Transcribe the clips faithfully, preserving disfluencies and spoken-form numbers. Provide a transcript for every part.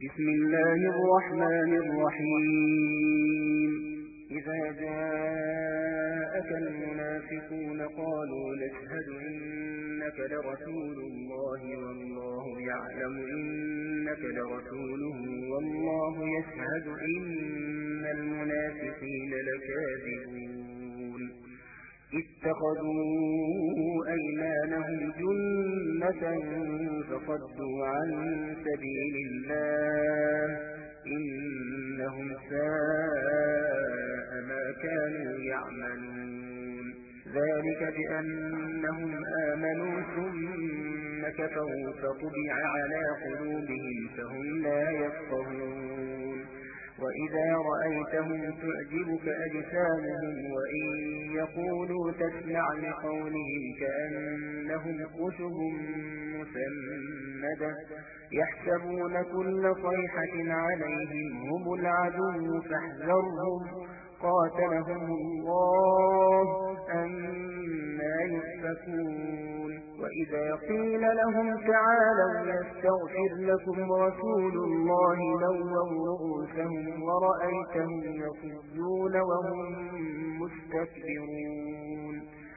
بسم الله الرحمن الرحيم إذا جاءك المنافقون قالوا نشهد إنك لرسول الله والله يعلم إنك لرسوله والله يشهد إن المنافقين لكاذبون اتخذوا أيمانهم جنة فصدوا عن سبيل الله إنهم ساء ما كانوا يعملون ذلك بأنهم آمنوا ثم كفروا فطبع على قلوبهم فهم لا يفقهون وإذا رأيتهم تعجبك أجسامهم وإن يقولوا تسمع لقولهم كأنهم خشب مسندة يحسبون كل صيحة عليهم هم العدو فاحذرهم قاتلهم الله أنى يؤفكون وإذا قيل لهم تعالوا يستغفر لكم رسول الله لووا رؤوسهم ورأيتهم يصدون وهم مستكبرون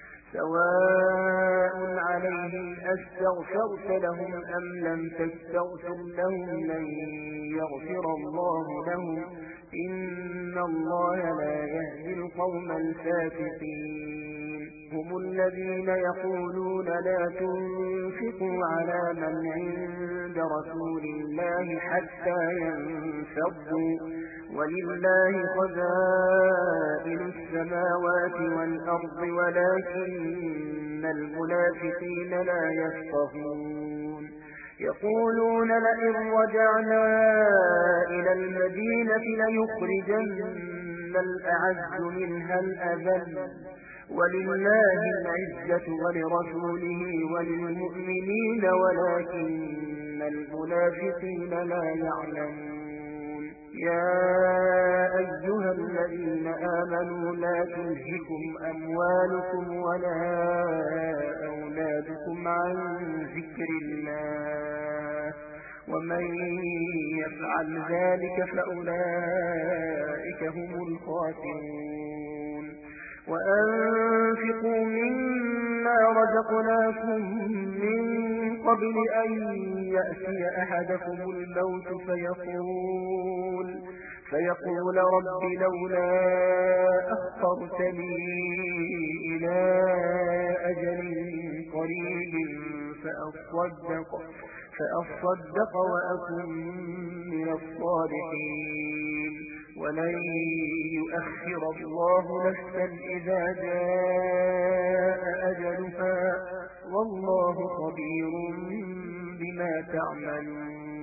سواء عليهم أستغفرت لهم أم لم تستغفر لهم لن يغفر الله لهم إن الله لا يهدي القوم الفاسقين هم الذين يقولون لا تنفقوا على من عند رسول الله حتى ينفضوا ولله خزائن السماوات والأرض ولكن المنافقين لا يفقهون يقولون لئن رجعنا إلى المدينة ليخرجن الأعز منها الأذل ولله العزة ولرسوله وللمؤمنين ولكن المنافقين لا يعلمون يا أيها الذين آمنوا لا تلهكم أموالكم ولا أولادكم عن ذكر الله ومن يفعل ذلك فأولئك هم الخاسرون وأنفقوا مما رزقناكم من قبل أن يأتي أحدكم الموت فيقول فيقول رب لولا أخرتني إلى أجل قريب فأصدق, فأصدق وأكن من الصالحين ولن يؤخر الله نفسا إذا جاء أجلها والله خبير بما تعملون